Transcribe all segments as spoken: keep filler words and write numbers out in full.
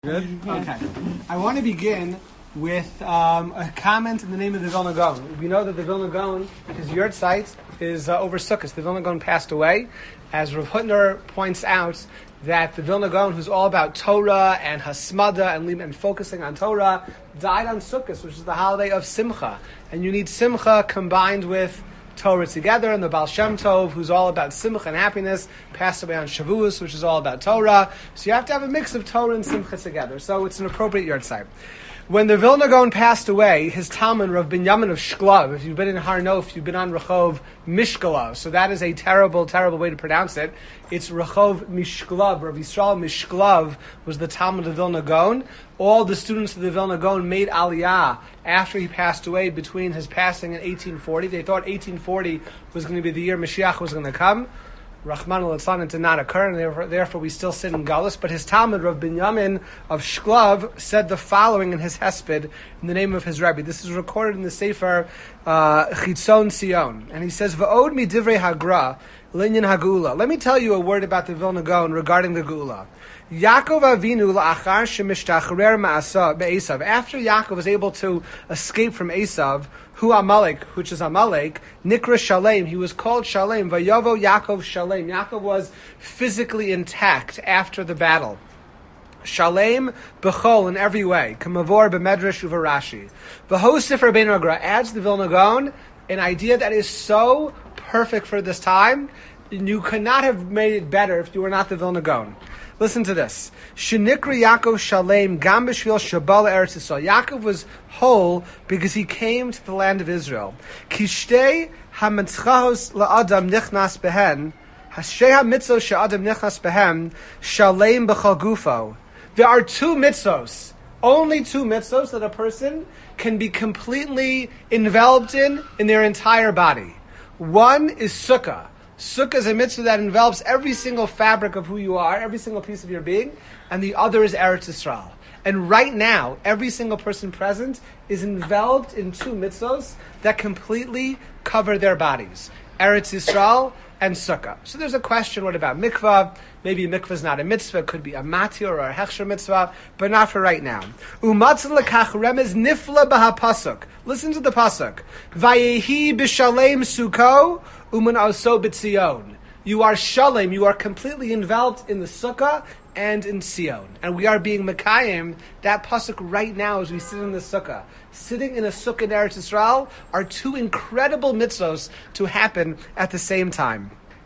Good? Okay. I want to begin with um, a comment in the name of the Vilna Gaon. We know that the Vilna Gaon, his yurt site, is uh, over Sukkot. The Vilna Gaon passed away. As Rav Hutner points out, that the Vilna Gaon, who's all about Torah and Hasmada and, and focusing on Torah, died on Sukkot, which is the holiday of Simcha. And you need Simcha combined with Torah together, and the Baal Shem Tov, who's all about Simcha and happiness, passed away on Shavuos, which is all about Torah. So you have to have a mix of Torah and Simcha together. So it's an appropriate yard site. When the Vilna Gaon passed away, his Talmud, Rav Binyamin of Shklov, if you've been in Har Nof, you've been on Rehov Mishkala, so that is a terrible, terrible way to pronounce it. It's Rehov Mishklov. Rav Yisrael Mishklov was the Talmud of Vilna Gaon. All the students of the Vilna Gaon made Aliyah after he passed away between his passing and eighteen forty. They thought eighteen forty was going to be the year Mashiach was going to come. Rahman al-Atlan did not occur, and therefore, therefore we still sit in Galus. But his Talmud, Rav Binyamin of Shklov, said the following in his Hesped in the name of his Rebbe. This is recorded in the Sefer uh, Chitzon Sion. And he says, V'od mi divrei hagra, linyan hagula. Let me tell you a word about the Vilna Gaon regarding the Geula. Yaakov Avinu la'achar shemishtachrer ma'asa be'esav. After Yaakov was able to escape from Esav, who Amalek, which is Amalek, Nikra Shalem, he was called Shalem. Vayavo Yaakov Shalem. Yaakov was physically intact after the battle. Shalem b'chol in every way. Kamavor b'medrash uvarashi. V'hosif Rabbeinu Agra adds the Vilna Gaon an idea that is so perfect for this time. You could not have made it better if you were not the Vilna Gaon. Listen to this. Shenikra Yaakov Shalem Gam B'Shvil Shabal Eretz Yisrael. Yaakov was whole because he came to the land of Israel. Kishtei hamitzchahos la'adam nichnas behen. Hashtei hamitzos she'adam nichnas behen. Shalem b'chal gufo. There are two mitzvos. Only two mitzvos that a person can be completely enveloped in, in their entire body. One is sukkah. Sukkah is a mitzvah that envelops every single fabric of who you are, every single piece of your being, and the other is Eretz Yisrael. And right now, every single person present is enveloped in two mitzvahs that completely cover their bodies. Eretz Yisrael and Sukkah. So there's a question, what about mikvah? Maybe mikvah is not a mitzvah, it could be a matir or a hechsher mitzvah, but not for right now. Umatzal lekach remez nifla b'hapasuk. Listen to the pasuk. Vayehi b'shalem suko uman also b'tzion. You are shalem, you are completely enveloped in the sukkah and in Sion. And we are being mekayim, that pasuk right now as we sit in the sukkah. Sitting in a sukkah in Eretz Yisrael are two incredible mitzvos to happen at the same time.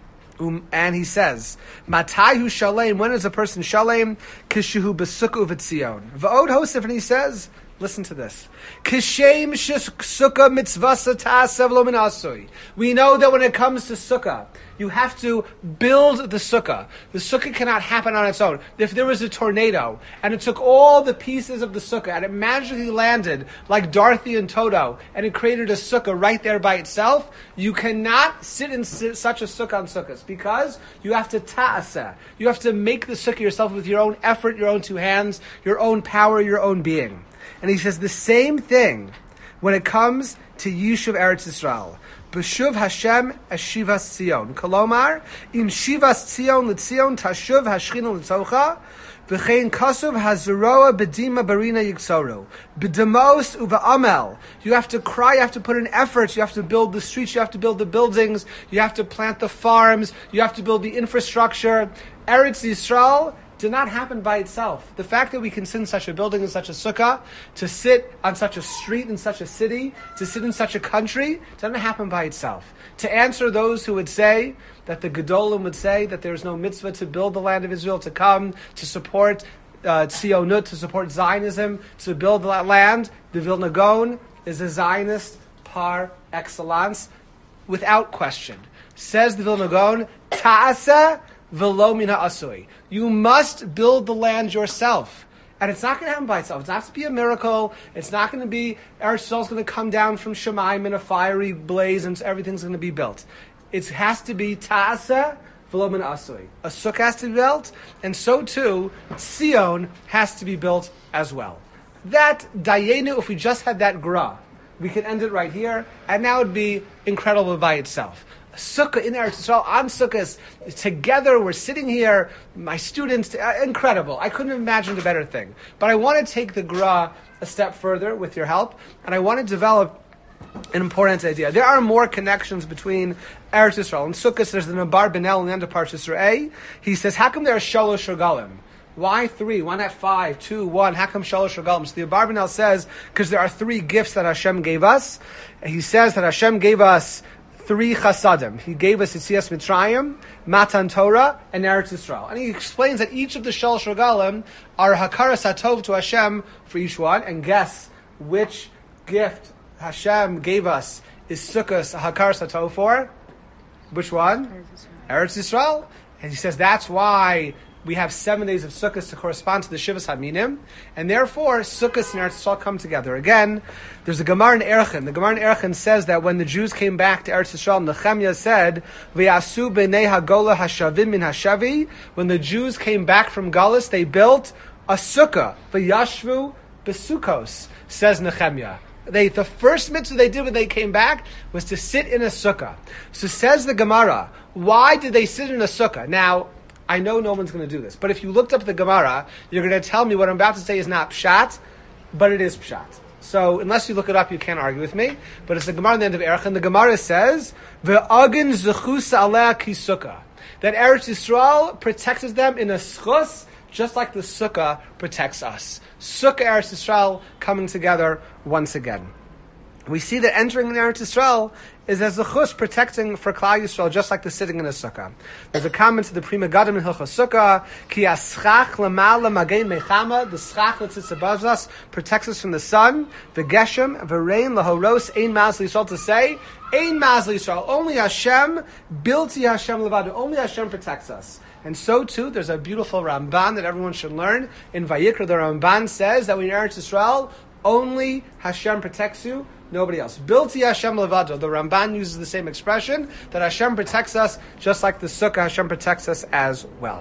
Um, and he says, Matayu shalem, when is a person shalem? Kishuhu b'sukkah v'tzion. V'od hosef, and he says, listen to this. Kishem sukkah mitzvasa ta'asev lo min asui. We know that when it comes to sukkah, you have to build the sukkah. The sukkah cannot happen on its own. If there was a tornado and it took all the pieces of the sukkah and it magically landed like Dorothy and Toto and it created a sukkah right there by itself, you cannot sit in such a sukkah on sukkahs because you have to ta'aseh. You have to make the sukkah yourself with your own effort, your own two hands, your own power, your own being. And he says the same thing when it comes to Yishuv Eretz Yisrael. B'shuv Hashem Ashivas Tzion. Kolomar, im Shivas Tzion l'Tzion tashuv hashchina l'tzocha, v'chein kasuv hazaroa b'dima barina yiksoru. B'demos uva'amel. You have to cry, you have to put in effort, you have to build the streets, you have to build the buildings, you have to plant the farms, you have to build the infrastructure. Eretz Yisrael did not happen by itself. The fact that we can sit in such a building, in such a sukkah, to sit on such a street, in such a city, to sit in such a country, doesn't happen by itself. To answer those who would say, that the Gedolim would say, that there is no mitzvah to build the land of Israel, to come, to support uh, Tzionut, to support Zionism, to build that land, the Vilna Gaon is a Zionist par excellence, without question. Says the Vilna Gaon, Ta'aseh v'lo min ha'asui. You must build the land yourself. And it's not going to happen by itself. It's not going to be a miracle. It's not going to be, Eretz Yisrael is going to come down from Shemaim in a fiery blaze and everything's going to be built. It has to be ta'aseh v'lo min ha'asui. A sukkah has to be built, and so too, Sion has to be built as well. That, dayenu, if we just had that gra, we could end it right here, and now it would be incredible by itself. Sukkah in Eretz Yisrael, on Sukkot, together, we're sitting here, my students, uh, incredible. I couldn't have imagined a better thing. But I want to take the Gra a step further with your help, and I want to develop an important idea. There are more connections between Eretz Yisrael and Sukkot. There's the Nabar Benel in the end of Parshas Re'eh. He says, how come there are Shalosh Regalim? Why three? Why not five, two, one? How come Shalosh Regalim? So the Nabar Benel says, because there are three gifts that Hashem gave us. He says that Hashem gave us three chasadim. He gave us Yetzias Mitzrayim, Matan Torah, and Eretz Yisrael. And he explains that each of the Shalosh Regalim are Hakaras HaTov to Hashem for each one. And guess which gift Hashem gave us is Sukkos Hakaras HaTov for? Which one? Eretz Yisrael. Eretz Yisrael. And he says that's why we have seven days of Sukkot to correspond to the Shivas Haminim, and therefore Sukkot and Eretz Yisrael come together. Again, there's a Gemara in Erchin. The Gemara in Erchin says that when the Jews came back to Eretz Yisrael, Nehemiah said, "V'yasu b'nei hagola hashavim min hashavi." When the Jews came back from Galus, they built a sukkah. V'yashvu b'sukkos, says Nehemiah. They, the first mitzvah they did when they came back was to sit in a sukkah. So says the Gemara, why did they sit in a sukkah? Now, I know no one's going to do this, but if you looked up the Gemara, you're going to tell me what I'm about to say is not pshat, but it is pshat. So unless you look it up, you can't argue with me. But it's the Gemara at the end of Erech, and the Gemara says, "Ve'agin zechus aleh ki sukkah," that Eretz Yisrael protects them in a schus, just like the sukkah protects us. Sukkah, Eretz Yisrael coming together once again. We see that entering in Eretz Yisrael is as the chus protecting for Klal Yisrael, just like the sitting in a sukkah. There's a comment to the Prima Gadim in Hilchos Sukkah, Ki aschach lamala magei mechama, the schach that sits above us protects us from the sun, the geshem, v'rein lahoros, ein maz Yisrael, to say, ein maz Yisrael, only Hashem, bilti Hashem levadu, only Hashem protects us. And so too, there's a beautiful Ramban that everyone should learn. In Vayikra, the Ramban says that when you're in Eretz Yisrael, only Hashem protects you, nobody else. Bilti Hashem levado. The Ramban uses the same expression, that Hashem protects us, just like the Sukkah, Hashem protects us as well.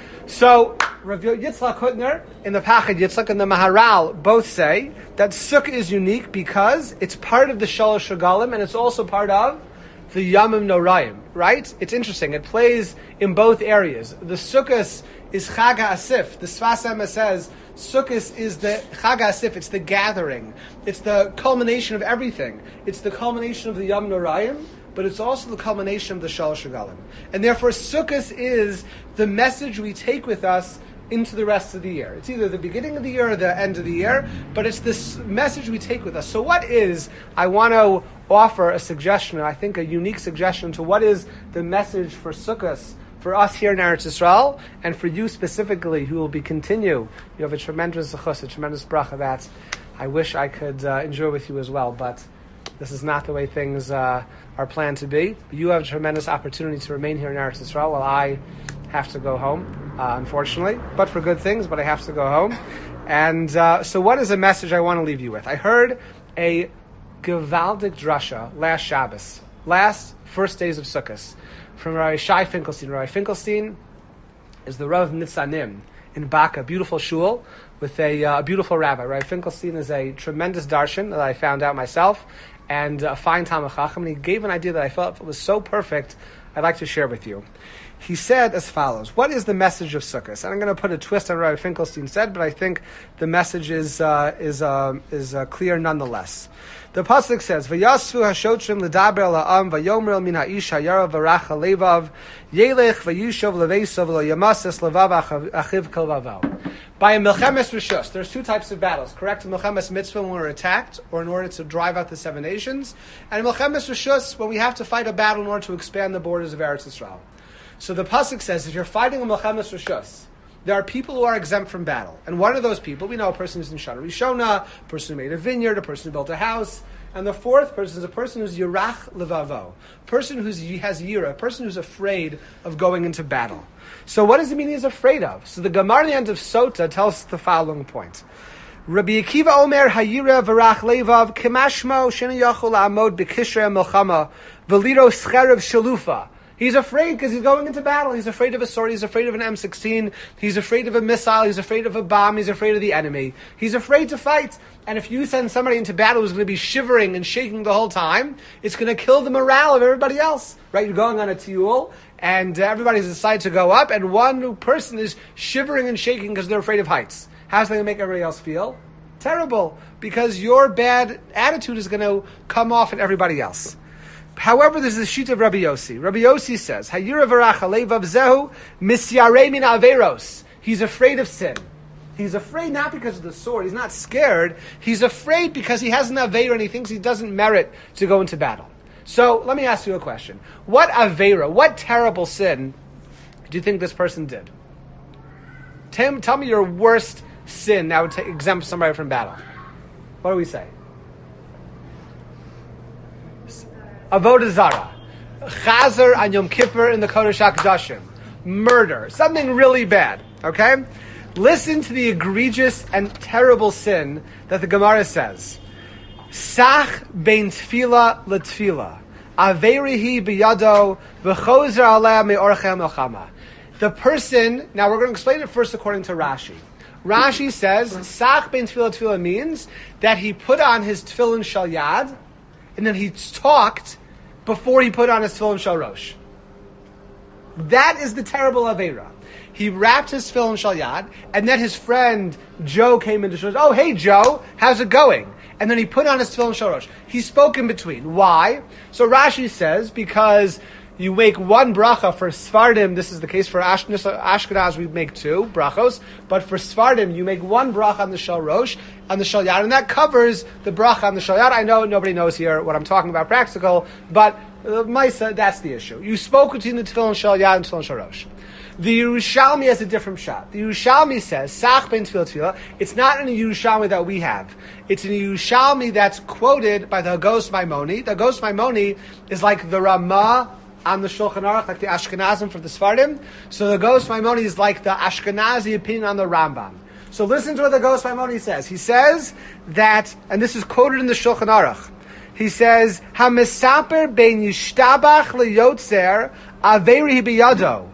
So, Rav Yitzchak Hutner, in the Pachad Yitzchak and the Maharal, both say that Sukkah is unique because it's part of the Shalosh Regalim, and it's also part of the Yamim Noraim, right? It's interesting. It plays in both areas. The Sukkot is Chag HaAsif. The Sfas Emes says, Sukkot is the Chag HaAsif, it's the gathering. It's the culmination of everything. It's the culmination of the Yom Noraim, but it's also the culmination of the Shalosh Regalim. And therefore, Sukkot is the message we take with us into the rest of the year. It's either the beginning of the year or the end of the year, but it's this message we take with us. So what is, I want to offer a suggestion, I think a unique suggestion to what is the message for Sukkot for us here in Eretz Yisrael, and for you specifically, who will be continue. You have a tremendous zechus, a tremendous bracha that I wish I could uh, enjoy with you as well, but this is not the way things uh, are planned to be. You have a tremendous opportunity to remain here in Eretz Yisrael while I have to go home, uh, unfortunately, but for good things, but I have to go home. And uh, so what is a message I want to leave you with? I heard a Gevaldik drasha last Shabbos, last first days of Sukkot, from Rabbi Shai Finkelstein. Rabbi Finkelstein is the Rav Nitzanim in Baka, beautiful shul with a uh, beautiful rabbi. Rabbi Finkelstein is a tremendous darshan that I found out myself, and a fine Talmid Chacham, and he gave an idea that I felt was so perfect, I'd like to share with you. He said as follows: what is the message of Sukkot? And I'm going to put a twist on what Rabbi Finkelstein said, but I think the message is uh, is uh, is uh, clear nonetheless. The pasuk says, "V'yasvu hashotrim l'daber la'am v'yomer min ha'ish hayara v'racha levav yelech v'yishov leveisov lo'yamases levav achiv kalvavav." By a milchemes rishus, there's two types of battles. Correct, a milchemes mitzvah when we're attacked, or in order to drive out the seven nations, and a milchemes rishus when we have to fight a battle in order to expand the borders of Eretz Yisrael. So the pasuk says, if you're fighting a milchemes rishus, there are people who are exempt from battle. And one of those people, we know a person who's in Shana Rishona, a person who made a vineyard, a person who built a house. And the fourth person is a person who's Yirach Levavo, a person who has Yira, a person who's afraid of going into battle. So what does it mean he's afraid of? So the Gemara at the end of Sota tells us the following point. Rabbi Akiva Omer Hayira V'rach Levav Kimashmo Shena Yachol Amod B'Kishrei Melchama V'Liro Scherev Shalufa He's afraid because he's going into battle. He's afraid of a sword. He's afraid of an M sixteen. He's afraid of a missile. He's afraid of a bomb. He's afraid of the enemy. He's afraid to fight. And if you send somebody into battle who's going to be shivering and shaking the whole time, it's going to kill the morale of everybody else. Right? You're going on a tiyul, and everybody's decided to go up, and one person is shivering and shaking because they're afraid of heights. How's that going to make everybody else feel? Terrible. Because your bad attitude is going to come off at everybody else. However, there's the sheet of Rabbi Yossi. Rabbi Yossi says, "Hayira v'rach alevav zehu misyarei min averos." He's afraid of sin. He's afraid not because of the sword. He's not scared. He's afraid because he has an aveira and he thinks he doesn't merit to go into battle. So let me ask you a question: what aveira, what terrible sin, do you think this person did? Tim, tell me your worst sin that would t- exempt somebody from battle. What do we say? Avodah Zarah, Chazer on Yom Kippur in the Kodesh HaKodashim, murder, something really bad. Okay, listen to the egregious and terrible sin that the Gemara says. Sach bein tefila letefila, averihi biyado v'chozer aleh me'orchem melchama. The person. Now we're going to explain it first according to Rashi. Rashi says Sach bein tefila letefila means that he put on his tefillin shal yad, and then he talked before he put on his tefillin shal rosh. That is the terrible aveira. He wrapped his tefillin shal yad, and then his friend Joe came into shows. Oh, hey Joe, how's it going? And then he put on his tefillin shal rosh. He spoke in between. Why? So Rashi says because you make one bracha for Sfardim. This is the case for Ash- Ashkenaz. We make two brachos, but for Sfardim, you make one bracha on the shal rosh, on the shal yad, and that covers the bracha on the shal yad. I know nobody knows here what I'm talking about practical, but uh, Maisa, that's the issue. You spoke between the tefillin shal yad and tefillin shal rosh. The Yerushalmi has a different shot. The Yerushalmi says, Sach ben tefillah tefillah. It's not in the Yerushalmi that we have. It's in the Yerushalmi that's quoted by the Hagos Maimoni. The Hagos Maimoni is like the Ramah on the Shulchan Aruch, like the Ashkenazim from the Sfardim. So the Hagos Maimoni is like the Ashkenazi opinion on the Rambam. So listen to what the Hagos Maimoni says. He says that, and this is quoted in the Shulchan Aruch, he says, HaMesaper ben yishtabach leyotzer averi biyado.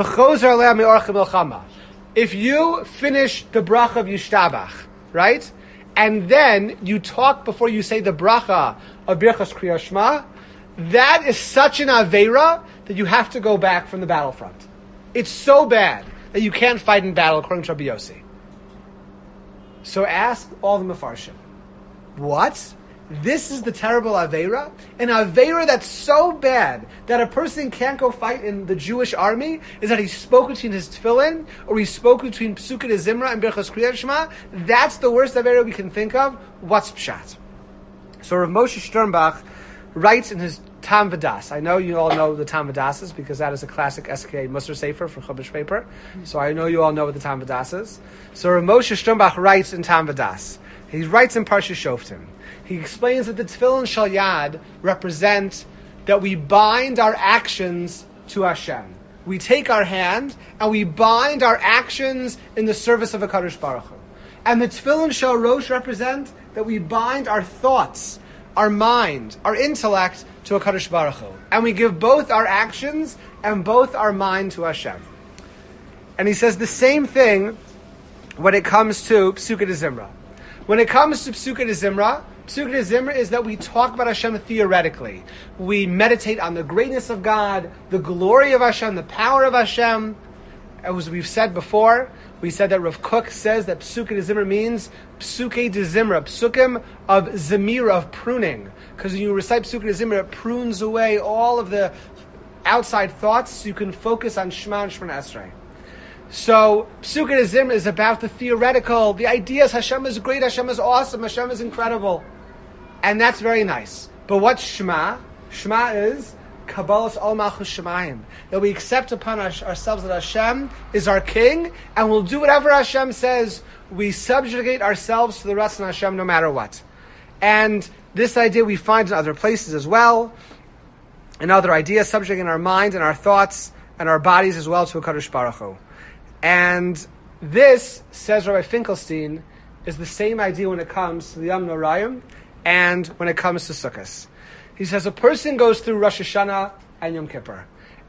If you finish the bracha of Yishtabach, right, and then you talk before you say the bracha of Birchas Kriyas Shema, that is such an aveira that you have to go back from the battlefront. It's so bad that you can't fight in battle, according to Rabbi Yossi. So ask all the Mefarshim, what? This is the terrible Aveira? An Aveira that's so bad that a person can't go fight in the Jewish army is that he spoke between his tefillin, or he spoke between Psukei de Zimra and Birchas Kriyas Shema. That's the worst Aveira we can think of. What's Pshat? So Rav Moshe Sternbach writes in his Tam V'das. I know you all know the Tam V'das because that is a classic S K A Musar Sefer for Chumash paper. So I know you all know what the Tam V'das is. So Rav Moshe Sternbach writes in Tam V'das. He writes in Parsha Shoftim. He explains that the tefillin shal yad represent that we bind our actions to Hashem. We take our hand and we bind our actions in the service of a Kadosh Baruch Hu. And the tefillin shal rosh represent that we bind our thoughts, our mind, our intellect to a Kadosh Baruch Hu. And we give both our actions and both our mind to Hashem. And he says the same thing when it comes to Psukei de Zimra. When it comes to Psukei de Zimra, Psukei de Zimra is that we talk about Hashem theoretically. We meditate on the greatness of God, the glory of Hashem, the power of Hashem. As we've said before, we said that Rav Kook says that Psukei de Zimra means Psukei de Zimra, Psukim of Zemira, of pruning. Because when you recite Psukei de Zimra, it prunes away all of the outside thoughts so you can focus on Shema and Shemona Esrei. So, Psukei de Zimra is about the theoretical, the ideas, Hashem is great, Hashem is awesome, Hashem is incredible. And that's very nice. But what's Shema? Shema is Kabbalas Ol Malchus Shemayim. That we accept upon our, ourselves that Hashem is our King, and we'll do whatever Hashem says. We subjugate ourselves to the rest of Hashem no matter what. And this idea we find in other places as well. And other ideas, subjugating our mind and our thoughts and our bodies as well to a Kadosh Baruch Hu. And this, says Rabbi Finkelstein, is the same idea when it comes to the Yom Norayim and when it comes to Sukkot. He says a person goes through Rosh Hashanah and Yom Kippur,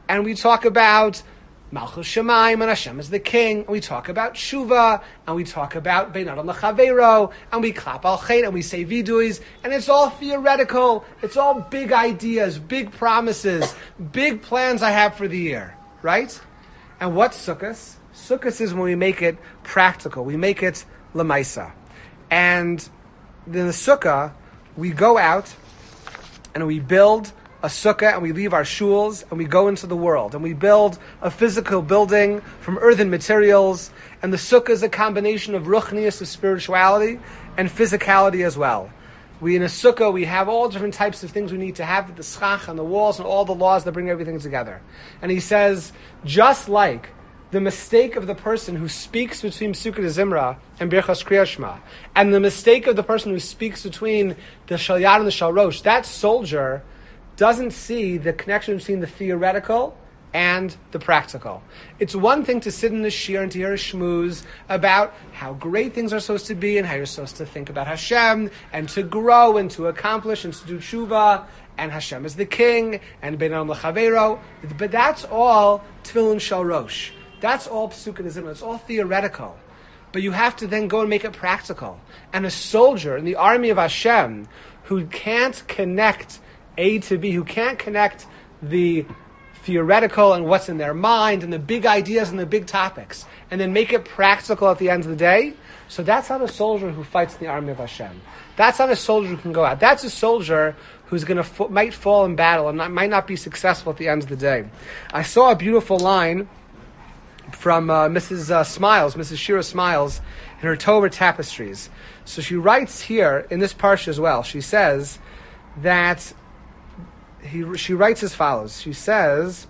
and we talk about Malchus Shemaim, and Hashem is the king, and we talk about Tshuva, and we talk about Bein Adam L'Chaveiro, and we clap al chet, and we say viduis, and it's all theoretical, it's all big ideas, big promises, big plans I have for the year, right? And what's Sukkos? Sukkos is when we make it practical, we make it Lamaisa. And in the Sukkah, we go out, and we build a sukkah, and we leave our shuls, and we go into the world, and we build a physical building from earthen materials, and the sukkah is a combination of ruchnius, of spirituality, and physicality as well. We, in a sukkah, we have all different types of things we need to have, the schach on the walls, and all the laws that bring everything together. And he says, just like the mistake of the person who speaks between Sukkot Zimra and Birchas Kriyas Shema, and the mistake of the person who speaks between the Shal Yad and the Shal Rosh, that soldier doesn't see the connection between the theoretical and the practical. It's one thing to sit in the shir and to hear a shmooze about how great things are supposed to be and how you're supposed to think about Hashem and to grow and to accomplish and to do tshuva and Hashem is the king and Bein Adam L'Chaveiro. But that's all Tefillin Shal Rosh. That's all Psukim Zimra. It's all theoretical. But you have to then go and make it practical. And a soldier in the army of Hashem who can't connect A to B, who can't connect the theoretical and what's in their mind and the big ideas and the big topics, and then make it practical at the end of the day. So that's not a soldier who fights in the army of Hashem. That's not a soldier who can go out. That's a soldier who's going to f- might fall in battle and not, might not be successful at the end of the day. I saw a beautiful line from uh, Missus Uh, Smiles, Missus Shira Smiles, in her Torah Tapestries. So she writes here in this parsha as well. She says that He, she writes as follows. She says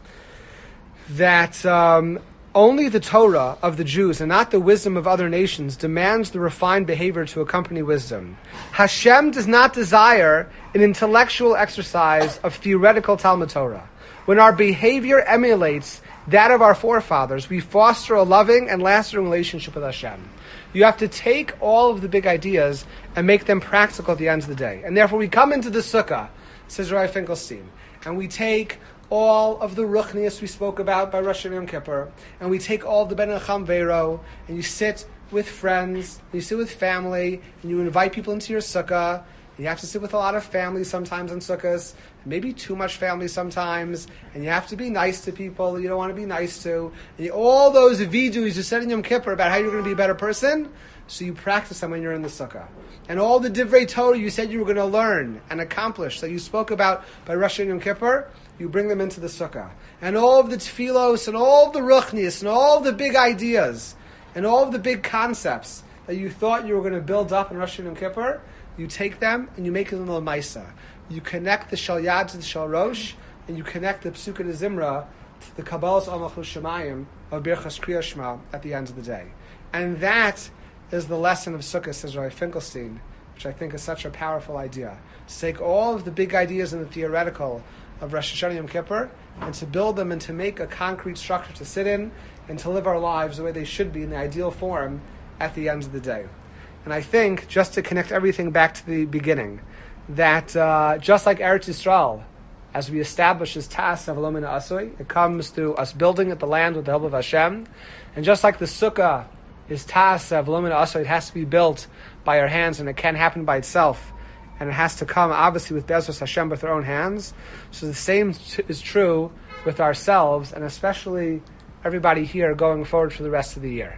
that um, only the Torah of the Jews and not the wisdom of other nations demands the refined behavior to accompany wisdom. Hashem does not desire an intellectual exercise of theoretical Talmud Torah. When our behavior emulates that of our forefathers, we foster a loving and lasting relationship with Hashem. You have to take all of the big ideas and make them practical at the end of the day. And therefore we come into the sukkah, says Rabbi Finkelstein, and we take all of the ruchnius we spoke about by Rosh Hashanah Yom Kippur, and we take all the Ben Cham Vero, and you sit with friends, and you sit with family, and you invite people into your sukkah. And you have to sit with a lot of family sometimes in sukkahs, maybe too much family sometimes, and you have to be nice to people you don't want to be nice to. And you, all those vidus you said in Yom Kippur about how you're going to be a better person, so you practice them when you're in the sukkah. And all the divrei Torah you said you were going to learn and accomplish that you spoke about by Rosh Hashanah Yom Kippur, you bring them into the sukkah. And all of the tefillos and all of the ruchnius and all of the big ideas and all of the big concepts that you thought you were going to build up in Rosh Hashanah Yom Kippur, you take them and you make them a Lamaisa. You connect the Shal Yad to the Shal Rosh, and you connect the Psukim Zimra to the Kabbalas Malchus Shemayim of Birchas Kriyas Shema at the end of the day. And that is the lesson of Sukkot, says Rabbi Finkelstein, which I think is such a powerful idea. To take all of the big ideas and the theoretical of Rosh Hashanah Yom Kippur and to build them and to make a concrete structure to sit in and to live our lives the way they should be in the ideal form at the end of the day. And I think, just to connect everything back to the beginning, that uh, just like Eretz Yisrael, as we establish as Tas Avalom Min Asui, it comes through us building at the land with the help of Hashem. And just like the Sukkah is Tas Avalom Min Asui, it has to be built by our hands, and it can't happen by itself. And it has to come, obviously, with Bezos Hashem with our own hands. So the same t- is true with ourselves, and especially everybody here going forward for the rest of the year.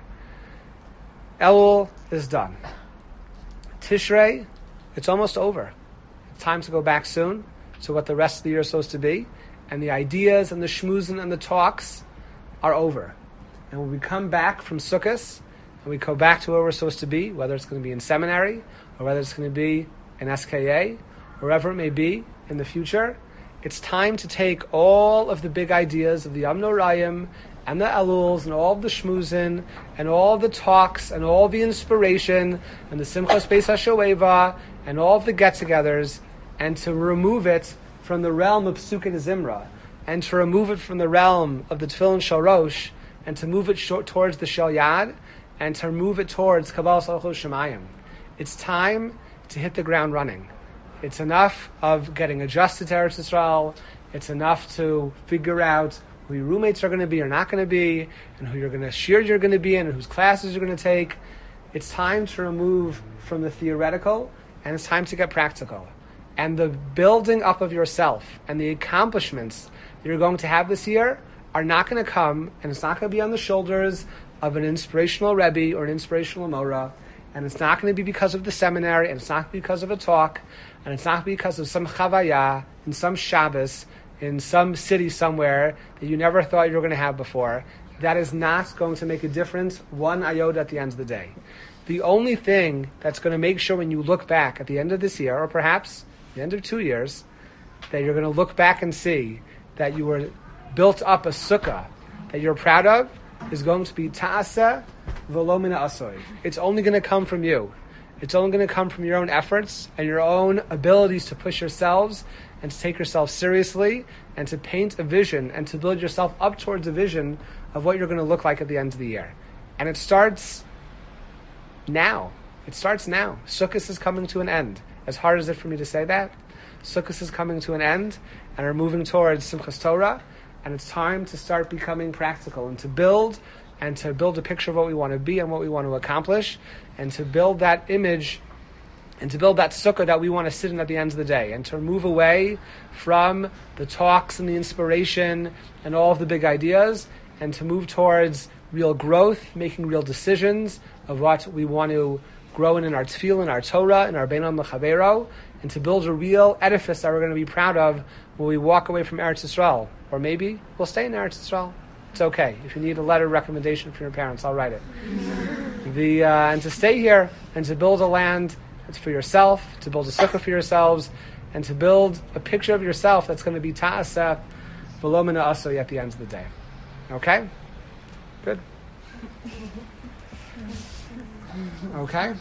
Elul is done. Tishrei, it's almost over. It's time to go back soon to what the rest of the year is supposed to be. And the ideas and the shmoozin and the talks are over. And when we come back from Sukkot, and we go back to where we're supposed to be, whether it's going to be in seminary, or whether it's going to be in S K A, wherever it may be in the future, it's time to take all of the big ideas of the Yom Norayim and the Eluls and all of the shmoozin and all the talks and all the inspiration and the Simchas Beis HaShoeva and all of the get-togethers, and to remove it from the realm of Psukim Zimra, and to remove it from the realm of the Tefillin Shal Rosh, and to move it short towards the Shal Yad, and to move it towards Kabbalas Malchus Shemayim. It's time to hit the ground running. It's enough of getting adjusted to Eretz Yisrael. It's enough to figure out who your roommates are going to be or not going to be, and who you're going to share you're going to be in, and whose classes you're going to take. It's time to remove from the theoretical, and it's time to get practical. And the building up of yourself and the accomplishments that you're going to have this year are not going to come, and it's not going to be on the shoulders of an inspirational Rebbe or an inspirational Mora, and it's not going to be because of the seminary, and it's not because of a talk, and it's not because of some chavaya in some Shabbos in some city somewhere that you never thought you were going to have before. That is not going to make a difference one iota at the end of the day. The only thing that's going to make sure when you look back at the end of this year, or perhaps the end of two years, that you're going to look back and see that you were built up a sukkah that you're proud of, is going to be ta'aseh v'lo min ha'asoi. It's only going to come from you. It's only going to come from your own efforts and your own abilities to push yourselves and to take yourself seriously and to paint a vision and to build yourself up towards a vision of what you're going to look like at the end of the year. And it starts now. It starts now. Sukkot is coming to an end. As hard as it for me to say that, Sukkot is coming to an end, and we're moving towards Simchas Torah, and it's time to start becoming practical and to build and to build a picture of what we want to be and what we want to accomplish, and to build that image and to build that sukkah that we want to sit in at the end of the day, and to move away from the talks and the inspiration and all of the big ideas, and to move towards real growth, making real decisions of what we want to grow in in our tefillin, our Torah, in our Beinam L'Chavero, and to build a real edifice that we're going to be proud of when we walk away from Eretz Yisrael. Or maybe we'll stay in Eretz Yisrael. It's okay. If you need a letter of recommendation from your parents, I'll write it. The uh, and to stay here and to build a land for yourself, to build a sukkah for yourselves, and to build a picture of yourself that's going to be ta'aseh v'lo min ha'asoi at the end of the day. Okay? Good. Okay?